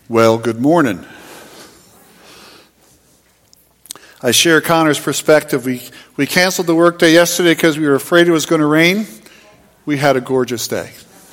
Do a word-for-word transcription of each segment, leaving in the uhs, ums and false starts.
Well, good morning. I share Connor's perspective. We we canceled the workday yesterday because we were afraid it was going to rain. We had a gorgeous day.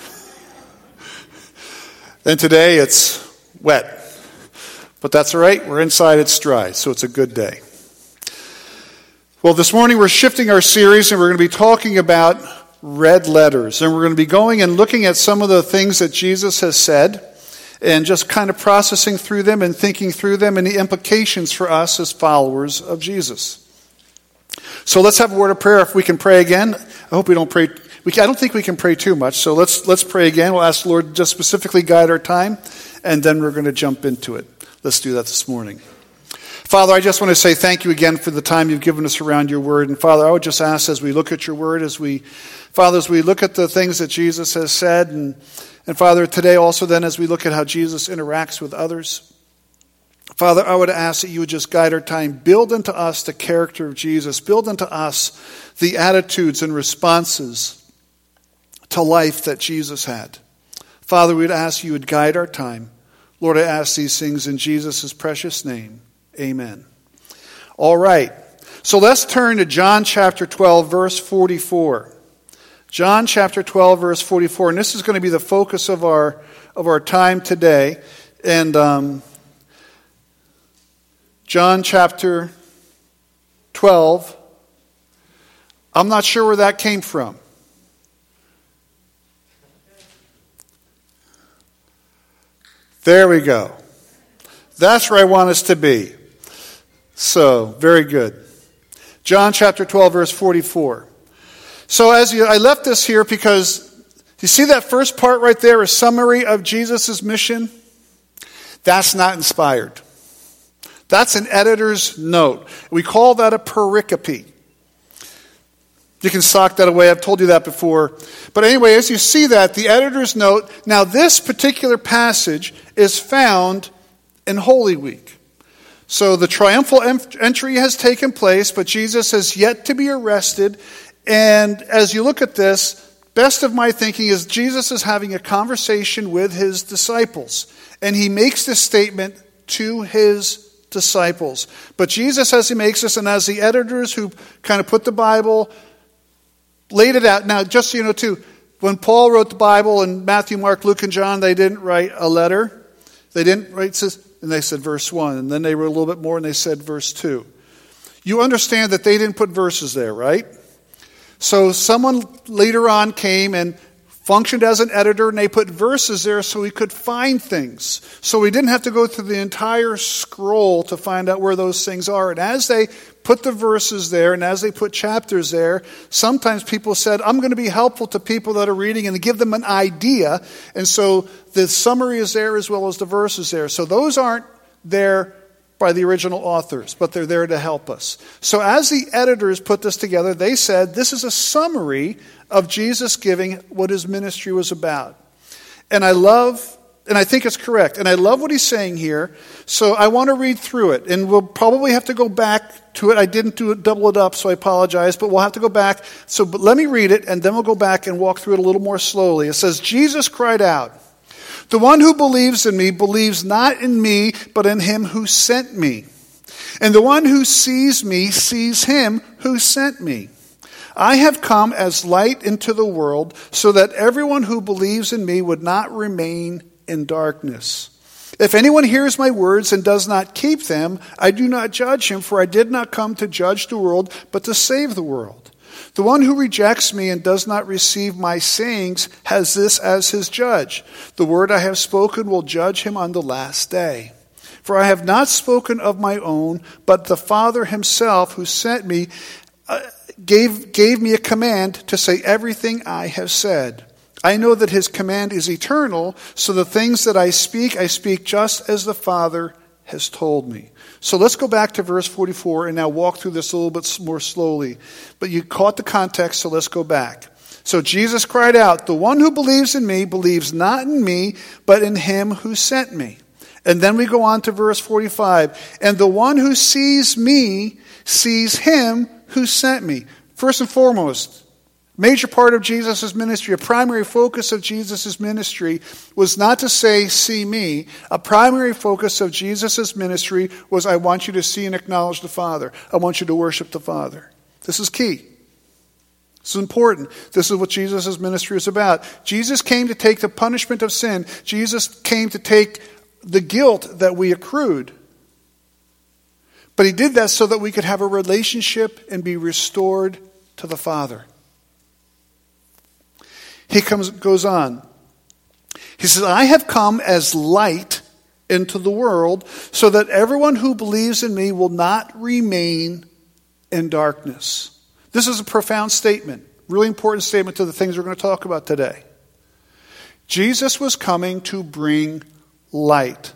And today it's wet. But that's all right. We're inside, it's dry, so it's a good day. Well, this morning we're shifting our series and we're going to be talking about red letters. And we're going to be going and looking at some of the things that Jesus has said and just kind of processing through them and thinking through them and the implications for us as followers of Jesus. So let's have a word of prayer. If we can pray again. I hope we don't pray. We can, I don't think we can pray too much. So let's let's pray again. We'll ask the Lord to just specifically guide our time, and then we're going to jump into it. Let's do that this morning. Father, I just want to say thank you again for the time you've given us around your word. And Father, I would just ask as we look at your word, as we, Father, as we look at the things that Jesus has said, and And Father, today also then as we look at how Jesus interacts with others, Father, I would ask that you would just guide our time. Build into us the character of Jesus. Build into us the attitudes and responses to life that Jesus had. Father, we would ask you would guide our time. Lord, I ask these things in Jesus' precious name. Amen. All right. So let's turn to John chapter twelve, verse forty-four. John chapter twelve, verse forty-four, and this is going to be the focus of our of our time today. And um, John chapter twelve, I'm not sure where that came from. There we go. That's where I want us to be. So, very good. John chapter twelve, verse forty-four. So as you, I left this here because you see that first part right there, a summary of Jesus' mission? That's not inspired. That's an editor's note. We call that a pericope. You can sock that away. I've told you that before. But anyway, as you see that, the editor's note, now this particular passage is found in Holy Week. So the triumphal entry has taken place, but Jesus has yet to be arrested. And as you look at this, best of my thinking is Jesus is having a conversation with his disciples. And he makes this statement to his disciples. But Jesus, as he makes this, and as the editors who kind of put the Bible, laid it out. Now, just so you know, too, when Paul wrote the Bible in Matthew, Mark, Luke, and John, they didn't write a letter. They didn't write, and they said verse one. And then they wrote a little bit more, and they said verse two. You understand that they didn't put verses there, right? So someone later on came and functioned as an editor, and they put verses there so we could find things. So we didn't have to go through the entire scroll to find out where those things are. And as they put the verses there, and as they put chapters there, sometimes people said, I'm going to be helpful to people that are reading and give them an idea. And so the summary is there as well as the verses there. So those aren't there by the original authors, but they're there to help us. So as the editors put this together, they said this is a summary of Jesus giving what his ministry was about. And I love, and I think it's correct, and I love what he's saying here. So I want to read through it, and we'll probably have to go back to it. I didn't do it, double it up, so I apologize, but we'll have to go back. So but let me read it, and then we'll go back and walk through it a little more slowly. It says, Jesus cried out, "The one who believes in me believes not in me, but in him who sent me. And the one who sees me sees him who sent me. I have come as light into the world so that everyone who believes in me would not remain in darkness. If anyone hears my words and does not keep them, I do not judge him, for I did not come to judge the world, but to save the world. The one who rejects me and does not receive my sayings has this as his judge. The word I have spoken will judge him on the last day. For I have not spoken of my own, but the Father himself who sent me uh, gave, gave me a command to say everything I have said. I know that his command is eternal, so the things that I speak, I speak just as the Father has told me." So let's go back to verse forty-four and now walk through this a little bit more slowly. But you caught the context, so let's go back. So Jesus cried out, "The one who believes in me believes not in me, but in him who sent me." And then we go on to verse forty-five. "And the one who sees me sees him who sent me." First and foremost, Major part of Jesus' ministry, a primary focus of Jesus' ministry was not to say, see me. A primary focus of Jesus' ministry was, I want you to see and acknowledge the Father. I want you to worship the Father. This is key. This is important. This is what Jesus' ministry is about. Jesus came to take the punishment of sin. Jesus came to take the guilt that we accrued. But he did that so that we could have a relationship and be restored to the Father. He comes, goes on. He says, I have come as light into the world so that everyone who believes in me will not remain in darkness. This is a profound statement, really important statement to the things we're going to talk about today. Jesus was coming to bring light.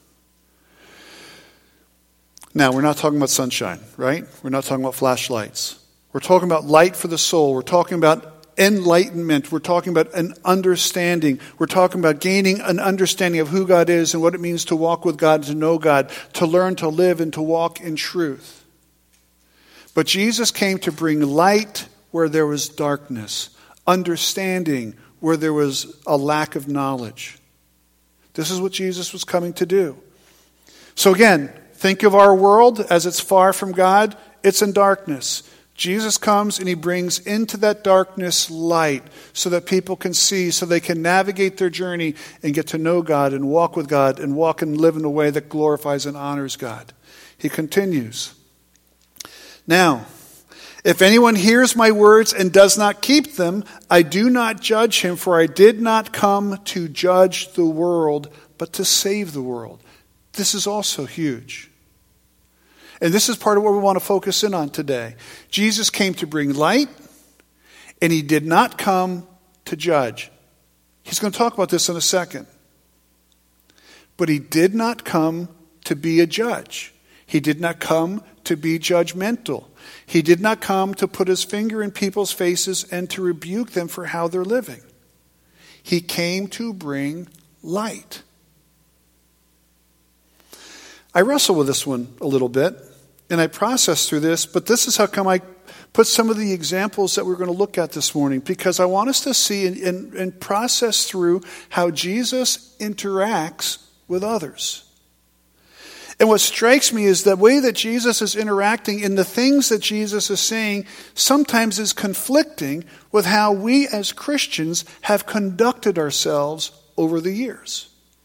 Now, we're not talking about sunshine, right? We're not talking about flashlights. We're talking about light for the soul. We're talking about enlightenment. We're talking about an understanding. We're talking about gaining an understanding of who God is and what it means to walk with God, to know God, to learn to live and to walk in truth. But Jesus came to bring light where there was darkness, understanding where there was a lack of knowledge. This is what Jesus was coming to do. So again, think of our world as it's far from God. It's in darkness. Jesus comes and he brings into that darkness light so that people can see, so they can navigate their journey and get to know God and walk with God and walk and live in a way that glorifies and honors God. He continues. Now, if anyone hears my words and does not keep them, I do not judge him, for I did not come to judge the world, but to save the world. This is also huge. And this is part of what we want to focus in on today. Jesus came to bring light, and he did not come to judge. He's going to talk about this in a second. But he did not come to be a judge. He did not come to be judgmental. He did not come to put his finger in people's faces and to rebuke them for how they're living. He came to bring light. I wrestle with this one a little bit, and I process through this, but this is how come I put some of the examples that we're going to look at this morning, because I want us to see and, and, and process through how Jesus interacts with others. And what strikes me is the way that Jesus is interacting and the things that Jesus is saying sometimes is conflicting with how we as Christians have conducted ourselves over the years.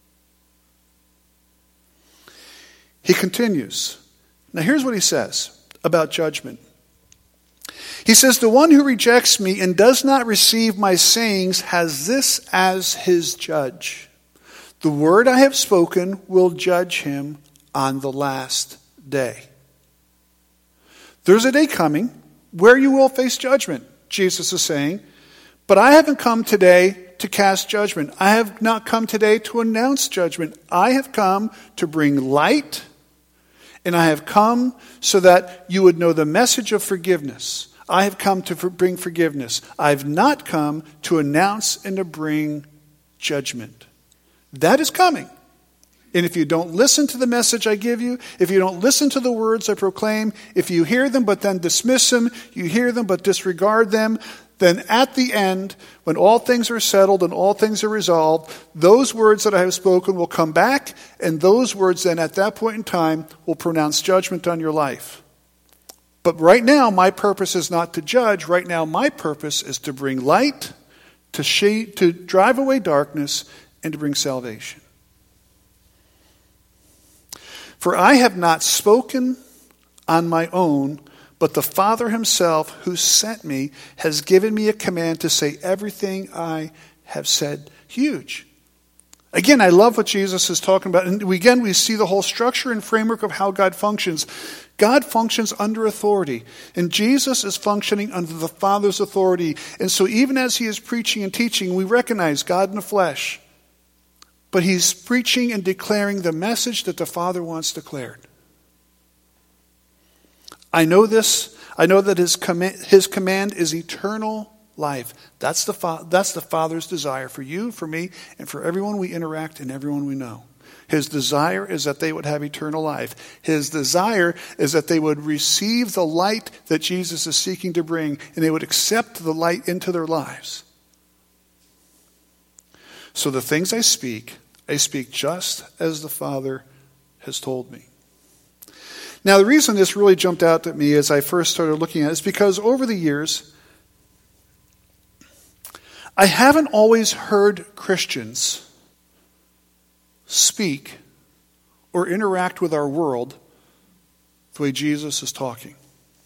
He continues. Now here's what he says about judgment. He says, the one who rejects me and does not receive my sayings has this as his judge. The word I have spoken will judge him on the last day. There's a day coming where you will face judgment, Jesus is saying. But I haven't come today to cast judgment. I have not come today to announce judgment. I have come to bring light. And I have come so that you would know the message of forgiveness. I have come to bring forgiveness. I have not come to announce and to bring judgment. That is coming. And if you don't listen to the message I give you, if you don't listen to the words I proclaim, if you hear them but then dismiss them, you hear them but disregard them, then at the end, when all things are settled and all things are resolved, those words that I have spoken will come back, and those words then at that point in time will pronounce judgment on your life. But right now, my purpose is not to judge. Right now, my purpose is to bring light, to shade, to drive away darkness, and to bring salvation. For I have not spoken on my own, but the Father himself who sent me has given me a command to say everything I have said. Huge. Again, I love what Jesus is talking about. And again, we see the whole structure and framework of how God functions. God functions under authority. And Jesus is functioning under the Father's authority. And so even as he is preaching and teaching, we recognize God in the flesh. But he's preaching and declaring the message that the Father wants declared. I know this. I know that his command, his command is eternal life. That's the, fa- that's the Father's desire for you, for me, and for everyone we interact and everyone we know. His desire is that they would have eternal life. His desire is that they would receive the light that Jesus is seeking to bring, and they would accept the light into their lives. So the things I speak, I speak just as the Father has told me. Now, the reason this really jumped out at me as I first started looking at it is because over the years, I haven't always heard Christians speak or interact with our world the way Jesus is talking.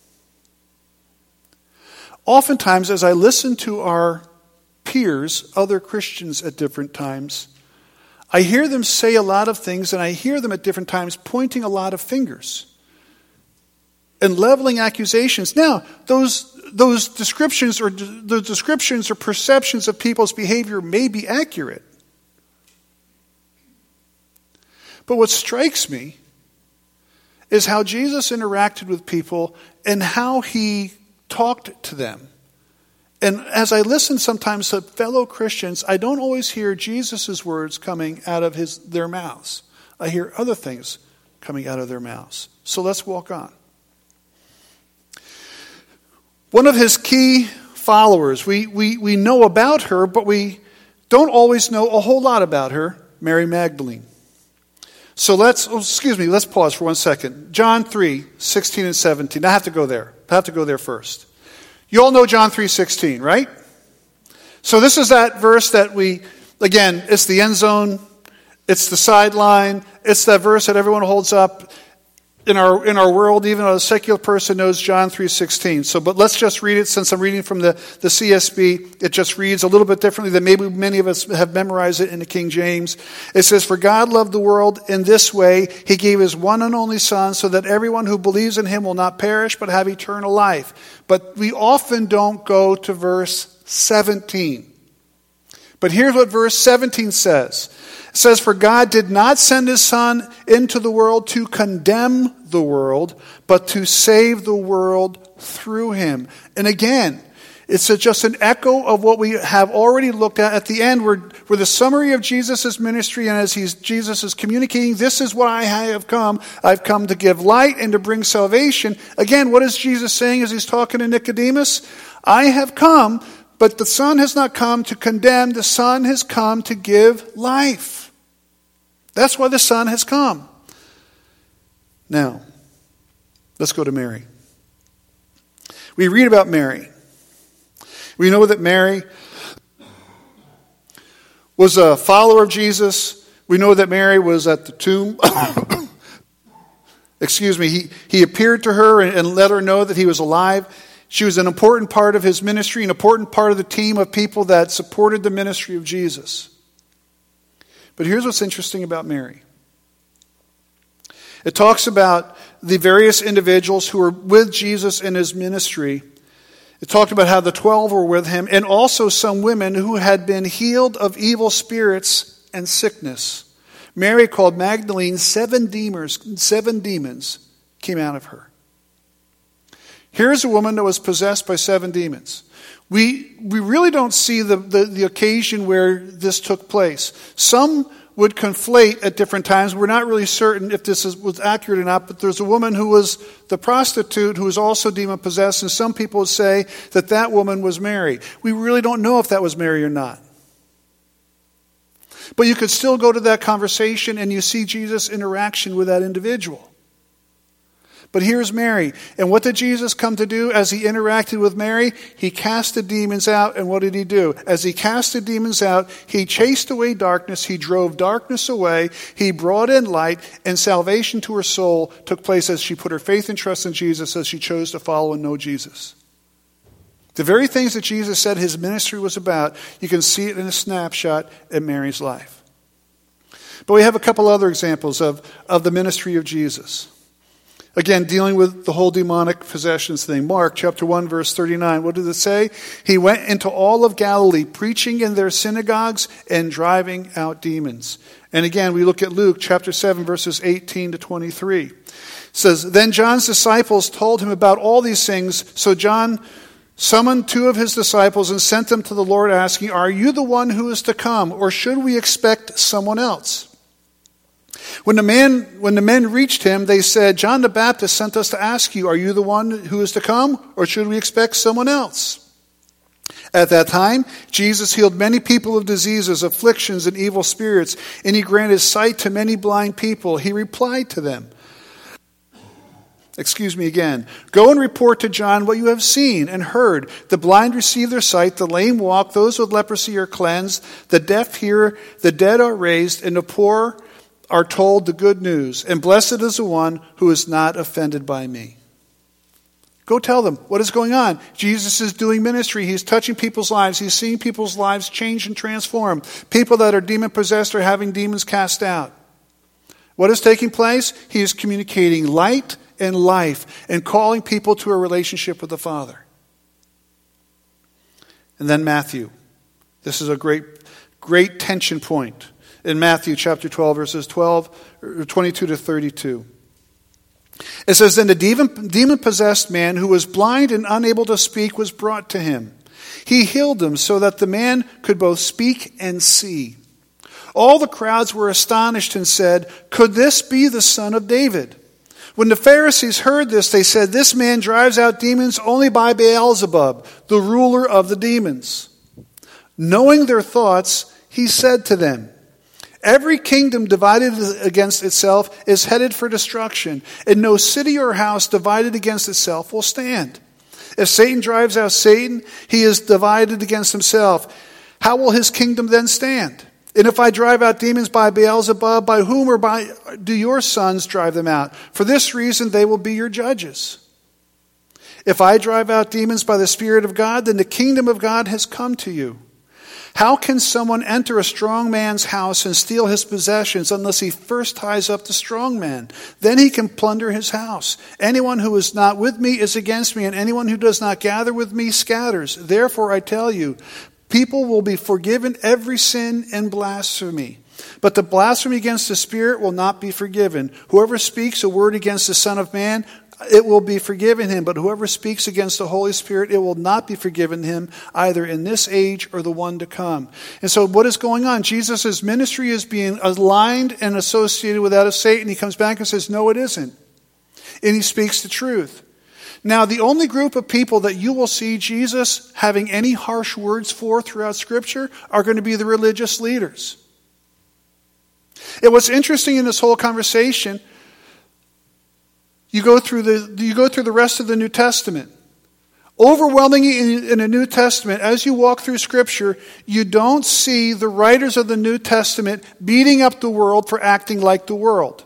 Oftentimes, as I listen to our peers, other Christians at different times, I hear them say a lot of things, and I hear them at different times pointing a lot of fingers and leveling accusations. Now, those those descriptions or the descriptions or perceptions of people's behavior may be accurate. But what strikes me is how Jesus interacted with people and how he talked to them. And as I listen sometimes to fellow Christians, I don't always hear Jesus' words coming out of his their mouths. I hear other things coming out of their mouths. So let's walk on. One of his key followers, we, we, we know about her, but we don't always know a whole lot about her, Mary Magdalene. So let's, oh, excuse me, let's pause for one second. John three, sixteen and seventeen. I have to go there. I have to go there first. You all know John three sixteen, right? So this is that verse that we, again, it's the end zone, it's the sideline, it's that verse that everyone holds up in our in our world. Even a secular person knows John three sixteen. So, but let's just read it. Since I'm reading from the, the C S B, it just reads a little bit differently than maybe many of us have memorized it in the King James. It says, "For God loved the world in this way, he gave his one and only Son, so that everyone who believes in him will not perish, but have eternal life." But we often don't go to verse seventeen. But here's what verse seventeen says. It says, "For God did not send his Son into the world to condemn the world, but to save the world through him." And again, it's a, just an echo of what we have already looked at at the end, where, where the summary of Jesus' ministry, and as he's, Jesus is communicating, this is why I have come. I've come to give light and to bring salvation. Again, what is Jesus saying as he's talking to Nicodemus? I have come, but the Son has not come to condemn. The Son has come to give life. That's why the Son has come. Now, let's go to Mary. We read about Mary. We know that Mary was a follower of Jesus. We know that Mary was at the tomb. Excuse me. He, he appeared to her and, and let her know that he was alive. She was an important part of his ministry, an important part of the team of people that supported the ministry of Jesus. But here's what's interesting about Mary. It talks about the various individuals who were with Jesus in his ministry. It talked about how the twelve were with him, and also some women who had been healed of evil spirits and sickness. Mary, called Magdalene, seven demons, seven demons came out of her. Here's a woman that was possessed by seven demons. We we really don't see the, the, the occasion where this took place. Some would conflate at different times. We're not really certain if this is, was accurate or not, but there's a woman who was the prostitute who was also demon-possessed, and some people would say that that woman was Mary. We really don't know if that was Mary or not. But you could still go to that conversation and you see Jesus' interaction with that individual. But here's Mary. And what did Jesus come to do as he interacted with Mary? He cast the demons out. And what did he do? As he cast the demons out, he chased away darkness. He drove darkness away. He brought in light. And salvation to her soul took place as she put her faith and trust in Jesus, as she chose to follow and know Jesus. The very things that Jesus said his ministry was about, you can see it in a snapshot in Mary's life. But we have a couple other examples of, of the ministry of Jesus. Again, dealing with the whole demonic possessions thing. Mark chapter one, verse thirty-nine. What did it say? He went into all of Galilee, preaching in their synagogues and driving out demons. And again, we look at Luke chapter seven, verses eighteen to twenty-three. It says, "Then John's disciples told him about all these things. So John summoned two of his disciples and sent them to the Lord, asking, 'Are you the one who is to come, or should we expect someone else?' When the man, when the men reached him, they said, John the Baptist sent us to ask you, are you the one who is to come, or should we expect someone else? At that time, Jesus healed many people of diseases, afflictions, and evil spirits, and he granted sight to many blind people. He replied to them, excuse me again, go and report to John what you have seen and heard. The blind receive their sight, the lame walk, those with leprosy are cleansed, the deaf hear, the dead are raised, and the poor are told the good news. And blessed is the one who is not offended by me. Go tell them what is going on. Jesus is doing ministry. He's touching people's lives. He's seeing people's lives change and transform. People that are demon-possessed are having demons cast out. What is taking place? He is communicating light and life and calling people to a relationship with the Father. And then Matthew. This is a great, great tension point in Matthew chapter twelve, verses twelve, twenty-two to thirty-two. It says, then the demon-possessed man who was blind and unable to speak was brought to him. He healed him so that the man could both speak and see. All the crowds were astonished and said, could this be the son of David? When the Pharisees heard this, they said, this man drives out demons only by Beelzebub, the ruler of the demons. Knowing their thoughts, he said to them, every kingdom divided against itself is headed for destruction, and no city or house divided against itself will stand. If Satan drives out Satan, he is divided against himself. How will his kingdom then stand? And if I drive out demons by Beelzebub, by whom or by do your sons drive them out? For this reason they will be your judges. If I drive out demons by the Spirit of God, then the kingdom of God has come to you. How can someone enter a strong man's house and steal his possessions unless he first ties up the strong man? Then he can plunder his house. Anyone who is not with me is against me, and anyone who does not gather with me scatters. Therefore I tell you, people will be forgiven every sin and blasphemy. But the blasphemy against the Spirit will not be forgiven. Whoever speaks a word against the Son of Man, it will be forgiven him. But whoever speaks against the Holy Spirit, it will not be forgiven him, either in this age or the one to come. And so what is going on? Jesus' ministry is being aligned and associated with that of Satan. He comes back and says, no, it isn't. And he speaks the truth. Now, the only group of people that you will see Jesus having any harsh words for throughout Scripture are going to be the religious leaders. And what's interesting in this whole conversation, you go through the you go through the rest of the New Testament. Overwhelmingly in, in the New Testament, as you walk through Scripture, you don't see the writers of the New Testament beating up the world for acting like the world.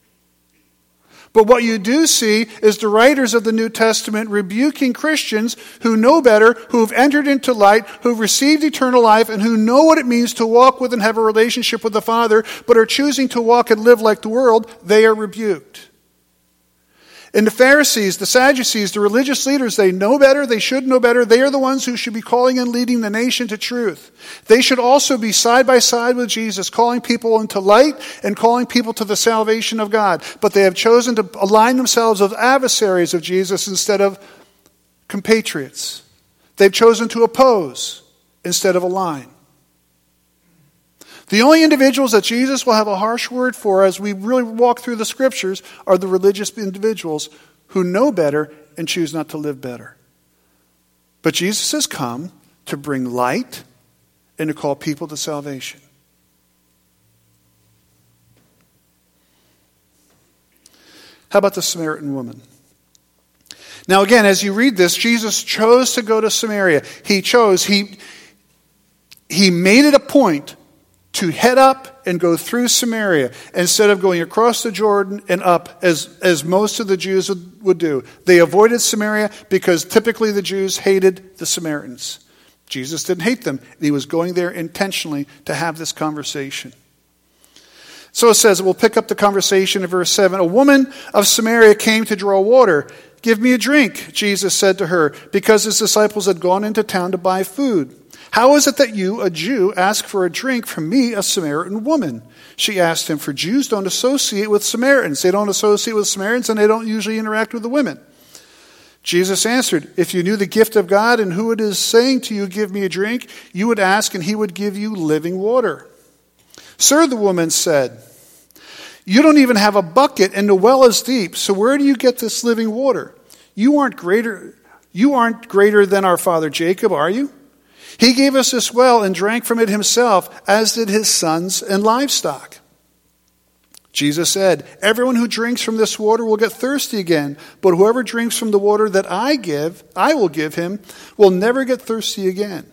But what you do see is the writers of the New Testament rebuking Christians who know better, who have entered into light, who have received eternal life, and who know what it means to walk with and have a relationship with the Father, but are choosing to walk and live like the world. They are rebuked. And the Pharisees, the Sadducees, the religious leaders, they know better, they should know better. They are the ones who should be calling and leading the nation to truth. They should also be side by side with Jesus, calling people into light and calling people to the salvation of God. But they have chosen to align themselves with adversaries of Jesus instead of compatriots. They've chosen to oppose instead of align. The only individuals that Jesus will have a harsh word for as we really walk through the Scriptures are the religious individuals who know better and choose not to live better. But Jesus has come to bring light and to call people to salvation. How about the Samaritan woman? Now again, as you read this, Jesus chose to go to Samaria. He chose, he, he made it a point to head up and go through Samaria instead of going across the Jordan and up as, as most of the Jews would, would do. They avoided Samaria because typically the Jews hated the Samaritans. Jesus didn't hate them. He was going there intentionally to have this conversation. So it says, we'll pick up the conversation in verse seven. A woman of Samaria came to draw water. Give me a drink, Jesus said to her, because his disciples had gone into town to buy food. How is it that you, a Jew, ask for a drink from me, a Samaritan woman? She asked him, for Jews don't associate with Samaritans. They don't associate with Samaritans and they don't usually interact with the women. Jesus answered, if you knew the gift of God and who it is saying to you, give me a drink, you would ask and he would give you living water. Sir, the woman said, You don't even have a bucket, and the well is deep. So where do you get this living water? You aren't greater, you aren't greater than our father Jacob, are you? He gave us this well and drank from it himself, as did his sons and livestock. Jesus said, everyone who drinks from this water will get thirsty again, but whoever drinks from the water that I give, I will give him, will never get thirsty again.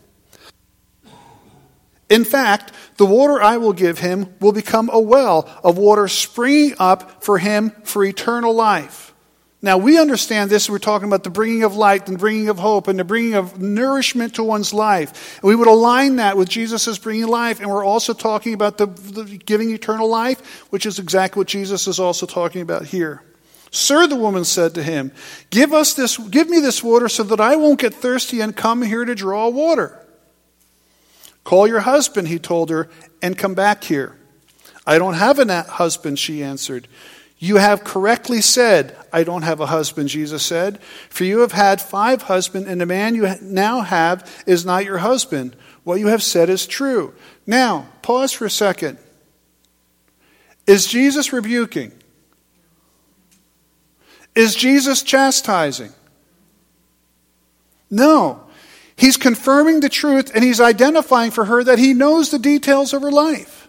In fact, the water I will give him will become a well of water springing up for him for eternal life. Now, we understand this. We're talking about the bringing of light and bringing of hope and the bringing of nourishment to one's life. And we would align that with Jesus' bringing life. And we're also talking about the, the giving eternal life, which is exactly what Jesus is also talking about here. Sir, the woman said to him, give us this, give me this water so that I won't get thirsty and come here to draw water. Call your husband, he told her, and come back here. I don't have a husband, she answered. You have correctly said, I don't have a husband, Jesus said. For you have had five husbands, and the man you now have is not your husband. What you have said is true. Now, pause for a second. Is Jesus rebuking? Is Jesus chastising? No. He's confirming the truth, and he's identifying for her that he knows the details of her life.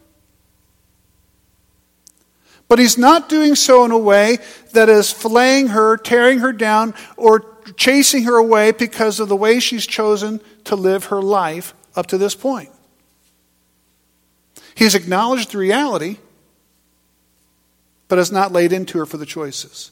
But he's not doing so in a way that is filleting her, tearing her down, or chasing her away because of the way she's chosen to live her life up to this point. He's acknowledged the reality, but has not laid into her for the choices.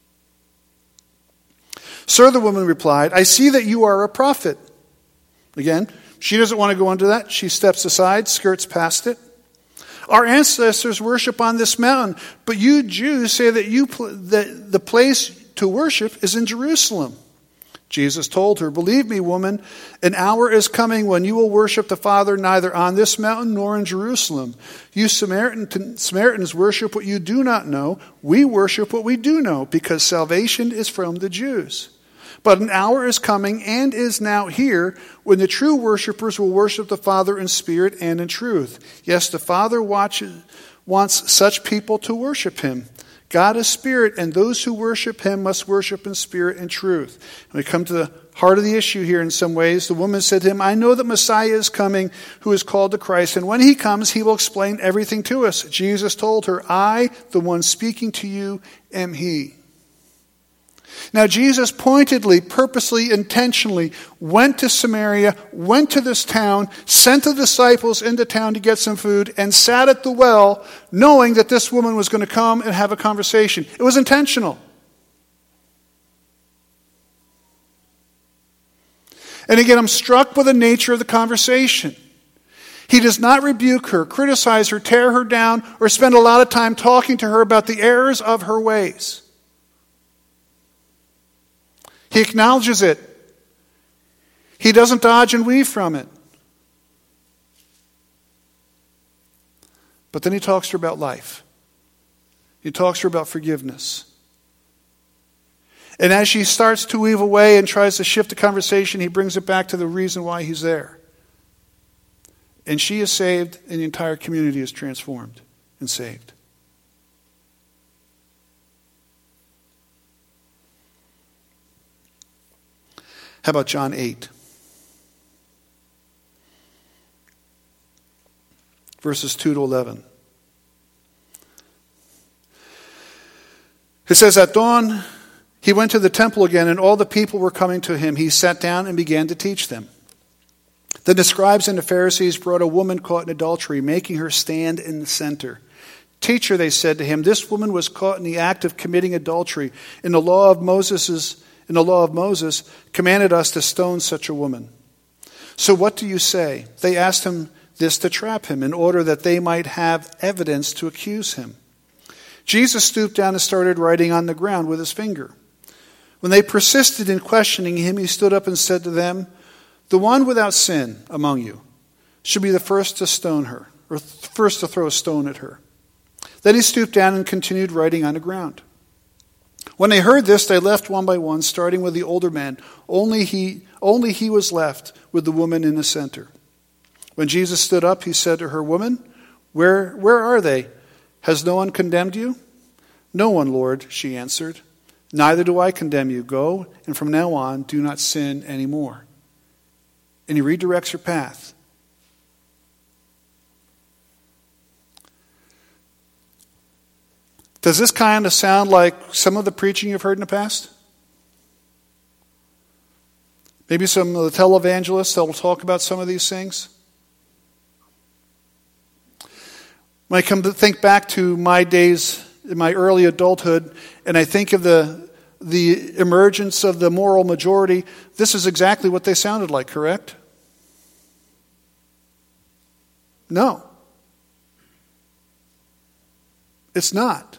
Sir, the woman replied, I see that you are a prophet. Again, she doesn't want to go into that. She steps aside, skirts past it. Our ancestors worship on this mountain, but you Jews say that you that the place to worship is in Jerusalem. Jesus told her, believe me, woman, an hour is coming when you will worship the Father neither on this mountain nor in Jerusalem. You Samaritan, Samaritans worship what you do not know. We worship what we do know, because salvation is from the Jews. But an hour is coming and is now here when the true worshipers will worship the Father in spirit and in truth. Yes, the Father watches, wants such people to worship him. God is spirit, and those who worship him must worship in spirit and truth. When we come to the heart of the issue here in some ways, the woman said to him, I know that Messiah is coming, who is called the Christ, and when he comes, he will explain everything to us. Jesus told her, I, the one speaking to you, am he. Now, Jesus pointedly, purposely, intentionally went to Samaria, went to this town, sent the disciples into town to get some food, and sat at the well, knowing that this woman was going to come and have a conversation. It was intentional. And again, I'm struck by the nature of the conversation. He does not rebuke her, criticize her, tear her down, or spend a lot of time talking to her about the errors of her ways. He acknowledges it. He doesn't dodge and weave from it. But then he talks to her about life. He talks to her about forgiveness. And as she starts to weave away and tries to shift the conversation, he brings it back to the reason why he's there. And she is saved, and the entire community is transformed and saved. How about John eight? Verses two to eleven. It says, at dawn, he went to the temple again, and all the people were coming to him. He sat down and began to teach them. Then the scribes and the Pharisees brought a woman caught in adultery, making her stand in the center. Teacher, they said to him, this woman was caught in the act of committing adultery. In the law of Moses' In the law of Moses, commanded us to stone such a woman. So what do you say? They asked him this to trap him, in order that they might have evidence to accuse him. Jesus stooped down and started writing on the ground with his finger. When they persisted in questioning him, he stood up and said to them, the one without sin among you should be the first to stone her, or first to throw a stone at her. Then he stooped down and continued writing on the ground. When they heard this, they left one by one, starting with the older man. Only he, only he was left with the woman in the center. When Jesus stood up, he said to her, woman, where, where are they? Has no one condemned you?" "No one, Lord," she answered. "Neither do I condemn you. Go, and from now on, do not sin anymore." And he redirects her path. Does this kind of sound like some of the preaching you've heard in the past? Maybe some of the televangelists that will talk about some of these things? When I come to think back to my days in my early adulthood, and I think of the the emergence of the moral majority, this is exactly what they sounded like, correct? No. It's not.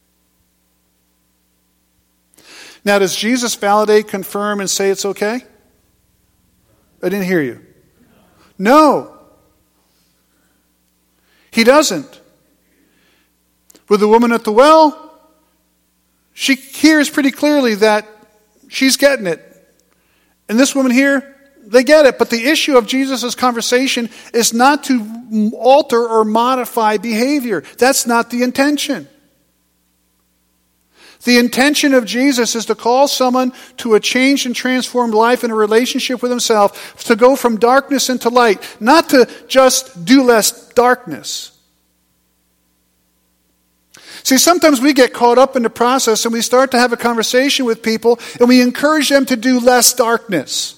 Now, does Jesus validate, confirm, and say it's okay? I didn't hear you. No. He doesn't. With the woman at the well, she hears pretty clearly that she's getting it. And this woman here, they get it. But the issue of Jesus' conversation is not to alter or modify behavior. That's not the intention. The intention of Jesus is to call someone to a changed and transformed life in a relationship with himself, to go from darkness into light, not to just do less darkness. See, sometimes we get caught up in the process and we start to have a conversation with people and we encourage them to do less darkness.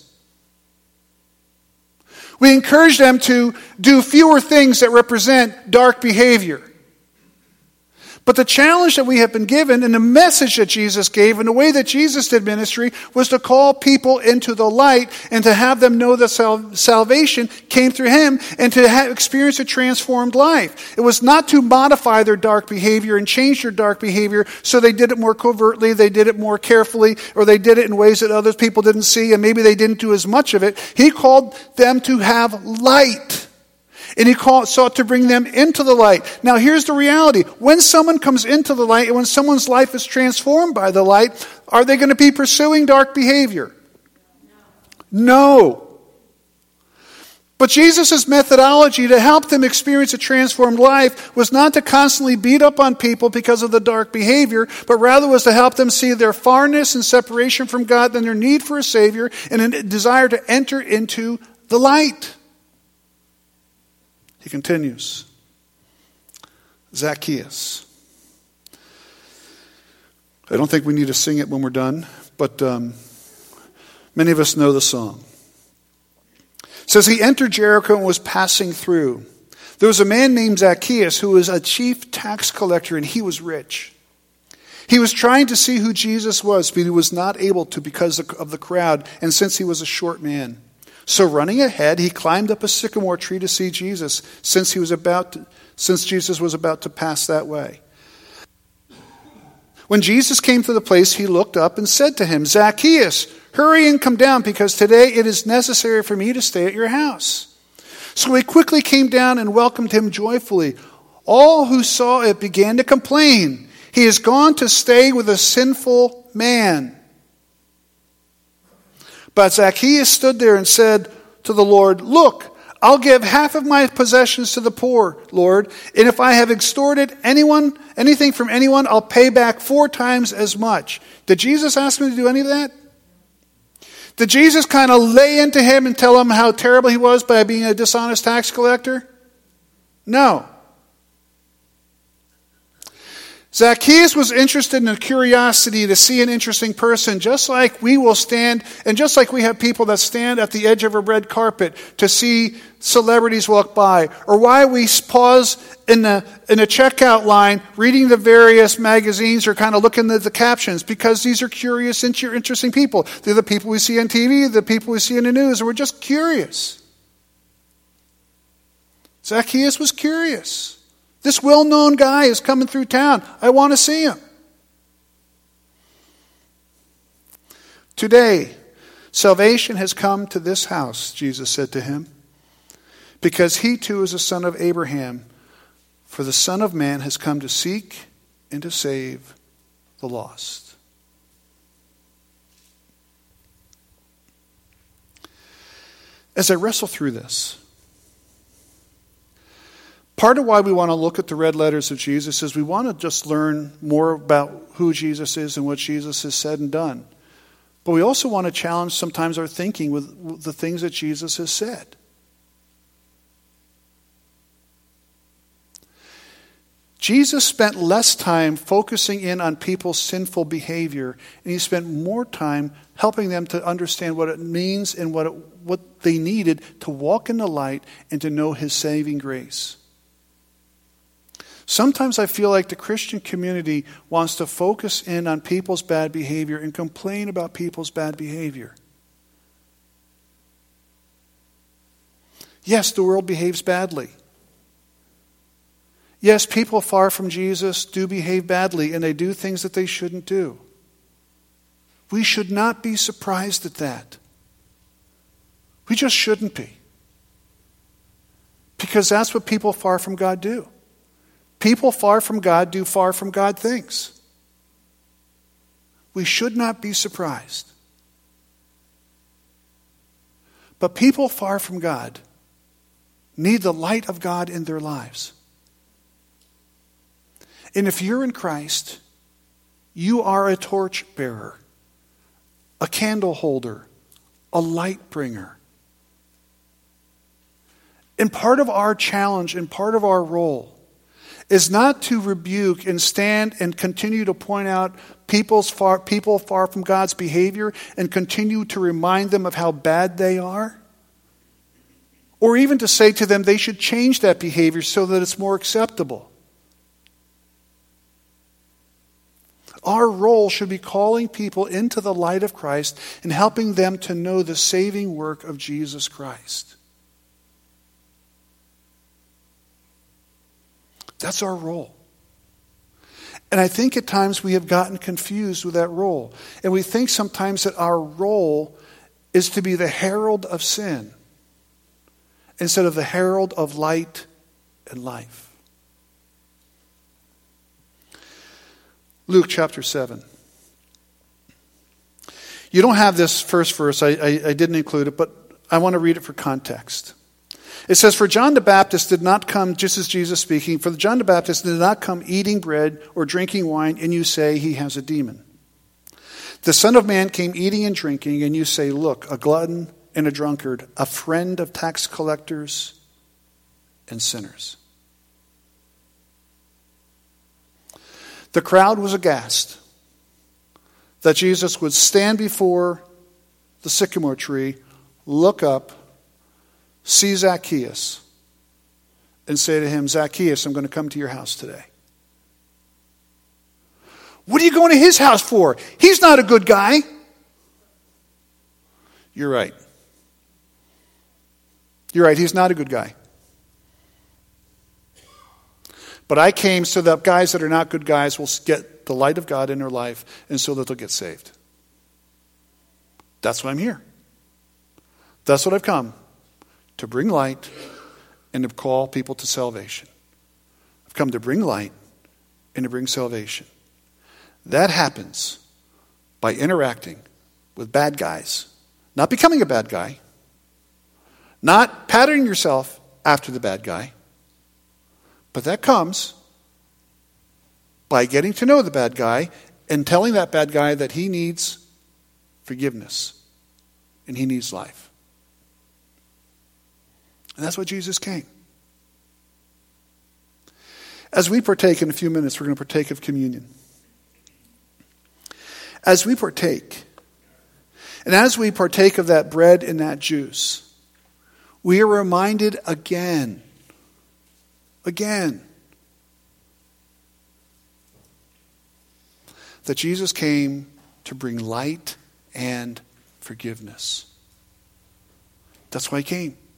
We encourage them to do fewer things that represent dark behavior. But the challenge that we have been given and the message that Jesus gave and the way that Jesus did ministry was to call people into the light and to have them know that sal- salvation came through him and to have, experience a transformed life. It was not to modify their dark behavior and change their dark behavior so they did it more covertly, they did it more carefully, or they did it in ways that other people didn't see and maybe they didn't do as much of it. He called them to have light. And he called, sought to bring them into the light. Now here's the reality. When someone comes into the light and when someone's life is transformed by the light, are they going to be pursuing dark behavior? No. But Jesus' methodology to help them experience a transformed life was not to constantly beat up on people because of the dark behavior, but rather was to help them see their farness and separation from God and their need for a Savior and a desire to enter into the light. He continues. Zacchaeus. I don't think we need to sing it when we're done, but um, many of us know the song. It says, he entered Jericho and was passing through. There was a man named Zacchaeus who was a chief tax collector, and he was rich. He was trying to see who Jesus was, but he was not able to because of the crowd, and since he was a short man. So running ahead, he climbed up a sycamore tree to see Jesus, since he was about to, since Jesus was about to pass that way. When Jesus came to the place, he looked up and said to him, Zacchaeus, hurry and come down, because today it is necessary for me to stay at your house. So he quickly came down and welcomed him joyfully. All who saw it began to complain. He has gone to stay with a sinful man. But Zacchaeus stood there and said to the Lord, look, I'll give half of my possessions to the poor, Lord, and if I have extorted anyone, anything from anyone, I'll pay back four times as much. Did Jesus ask me to do any of that? Did Jesus kind of lay into him and tell him how terrible he was by being a dishonest tax collector? No. Zacchaeus was interested in a curiosity to see an interesting person, just like we will stand, and just like we have people that stand at the edge of a red carpet to see celebrities walk by, or why we pause in the in a checkout line reading the various magazines or kind of looking at the captions, because these are curious, interesting people. They're the people we see on T V, the people we see in the news, and we're just curious. Zacchaeus was curious. This well-known guy is coming through town. I want to see him. Today, salvation has come to this house, Jesus said to him, because he too is a son of Abraham. For the Son of Man has come to seek and to save the lost. As I wrestle through this, Part of why we want to look at the red letters of Jesus is we want to just learn more about who Jesus is and what Jesus has said and done. But we also want to challenge sometimes our thinking with the things that Jesus has said. Jesus spent less time focusing in on people's sinful behavior, and he spent more time helping them to understand what it means and what it, what they needed to walk in the light and to know his saving grace. Sometimes I feel like the Christian community wants to focus in on people's bad behavior and complain about people's bad behavior. Yes, the world behaves badly. Yes, people far from Jesus do behave badly, and they do things that they shouldn't do. We should not be surprised at that. We just shouldn't be. Because that's what people far from God do. People far from God do far from God things. We should not be surprised. But people far from God need the light of God in their lives. And if you're in Christ, you are a torch bearer, a candle holder, a light bringer. And part of our challenge and part of our role is not to rebuke and stand and continue to point out people's far, people far from God's behavior and continue to remind them of how bad they are. Or even to say to them they should change that behavior so that it's more acceptable. Our role should be calling people into the light of Christ and helping them to know the saving work of Jesus Christ. That's our role. And I think at times we have gotten confused with that role. And we think sometimes that our role is to be the herald of sin instead of the herald of light and life. Luke chapter seven. You don't have this first verse. I, I, I didn't include it, but I want to read it for context. It says, "For John the Baptist did not come," just as Jesus speaking, "for John the Baptist did not come eating bread or drinking wine, and you say he has a demon. The Son of Man came eating and drinking, and you say, look, a glutton and a drunkard, a friend of tax collectors and sinners." The crowd was aghast that Jesus would stand before the sycamore tree, look up, see Zacchaeus, and say to him, "Zacchaeus, I'm going to come to your house today." "What are you going to his house for? He's not a good guy." You're right. You're right, he's not a good guy. But I came so that guys that are not good guys will get the light of God in their life and so that they'll get saved. That's why I'm here. That's what I've come, to bring light and to call people to salvation. I've come to bring light and to bring salvation. That happens by interacting with bad guys. Not becoming a bad guy. Not patterning yourself after the bad guy. But that comes by getting to know the bad guy and telling that bad guy that he needs forgiveness and he needs life. And that's what Jesus came. As we partake in a few minutes, we're going to partake of communion. As we partake, and as we partake of that bread and that juice, we are reminded again Again, that Jesus came to bring light and forgiveness. That's why he came.